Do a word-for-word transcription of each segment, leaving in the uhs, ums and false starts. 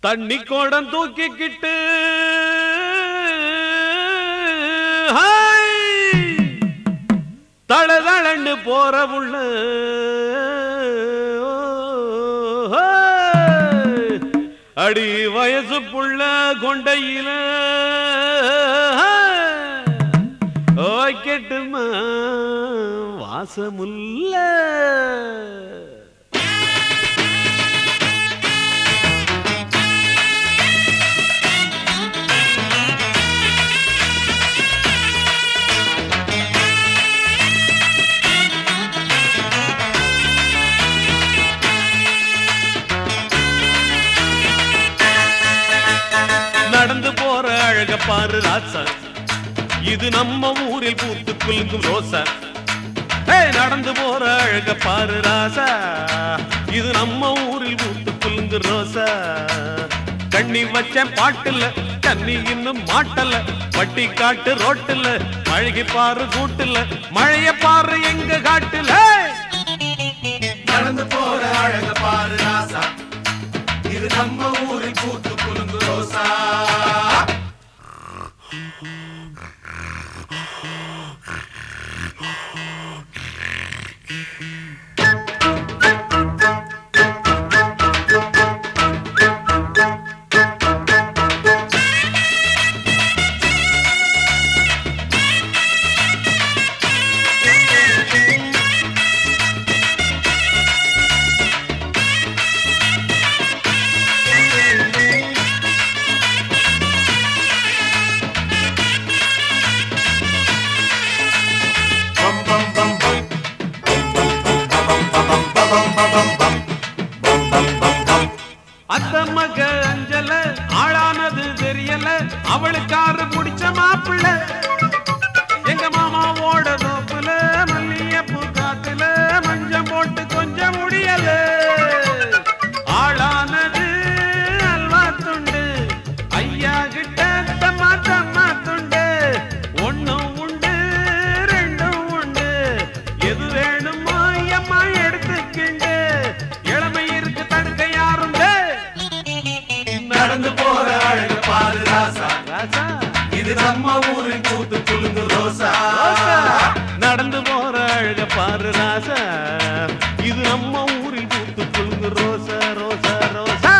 தண்ணி கோடம் தூக்கிக்கிட்டு தளதளன்னு போற உள்ள அடி வயசு புள்ள கொண்டையில ஓய்க்கட்டுமா வாசமுல்ல நடந்து போற அழக பாரு ராசா, இது நம்ம ஊரில் பூத்து குலுங்கும் ரோசா. நடந்து போற அழக பாரு ராசா, இது நம்ம ஊரில் பூத்து குலுங்கும் ரோசா. கண்ணி வச்ச பாட்டுல தண்ணி இன்னும் மாட்டல, வட்டி காட்டு ரோட்டுல அழகி பாரு கூட்டுல, மழைய பாரு எங்க காட்டுல. நடந்து போற அழக பாரு ராசா, இது நம்ம ஊரில் பூத்து குலுங்கு ரோசா. அத்த மக அஞ்சல ஆளானது தெரியல, அவளுக்காரு பிடிச்ச மாப்பிள்ள எங்க மாமாவோட தோப்புல மல்லியப்பூ காத்துல மஞ்சம் போட்டு கொஞ்சம் முடியல. ஆளானது அல்வா துண்டு ஐயா கிட்ட தம்மா தம்மா துண்டு, ஒன்னும் உண்டு ரெண்டும் உண்டு, எது வேணுமோ அம்மா எடுத்துக்கிண்டு, இளமை இருக்கு தடுக்க யாரும். நடந்து போற அழக பாரு ராசா, இது நம்ம ஊரில் பூத்து குலுங்கு ரோசா. நடந்து போற அழக பாரு ராசா, இது நம்ம ஊரில் பூத்து குலுங்கு ரோசா ரோசா ரோசா.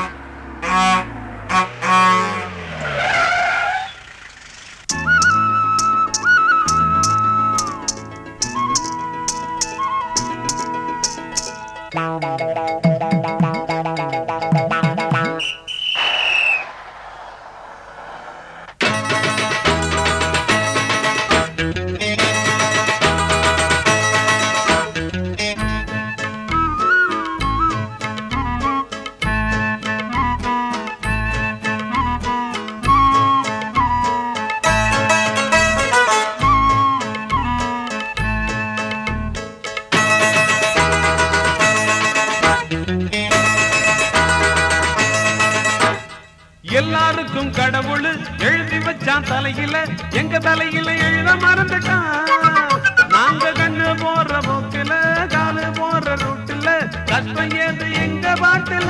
எல்லாருக்கும் கடவுள் எழுதி வச்சான் தலையில, எங்க தலையில எழுத மறந்துட்டான். நாங்க கண்ணு போற போக்குல காலு போற ரூட்டுல, கஷ்டம் ஏது எங்க பாட்டுல.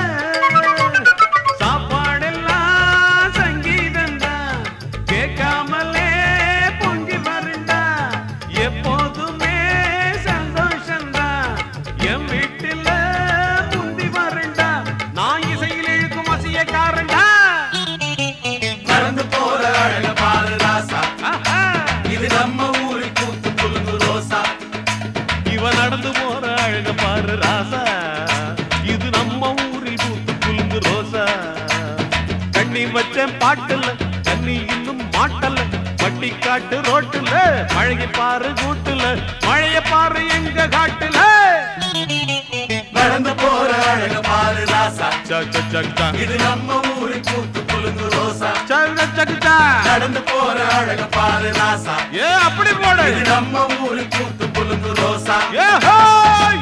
சாப்பாடெல்லாம் சங்கீதம் தான், கேட்காமலே பொங்கி வருண்டா, எப்போதுமே சந்தோஷம்தான் என் வீட்டுல முந்தி வருண்டா. நான் இசையில் இழுக்கும் அசியக்காரண்டா. நடந்து போற அழக பாரு ராசா, இது நம்ம ஊரில் பூத்து குலுங்கு ரோசா. இவ நடந்து போற அழக பாரு ராசா, இது நம்ம ஊரில் பூத்து குலுங்கு ரோசா. கண்ணி வச்ச பாட்டுல தண்ணி இன்னும் மாட்டல, வட்டி காட்டு ரோட்டுல அழகி பாரு கூட்டுல, மழைய பாரு எங்க காட்டுல. நடந்து போற அழக பாரு ராசா, சக்க இது நம்ம ஊரில் பூத்து குலுங்கு ரோசா. சக்க நடந்து போற அழக பாரு ராசா, ஏ அப்படி போட, இது நம்ம ஊரில் பூத்து குலுங்கு ரோசா. ஏ ஹோய்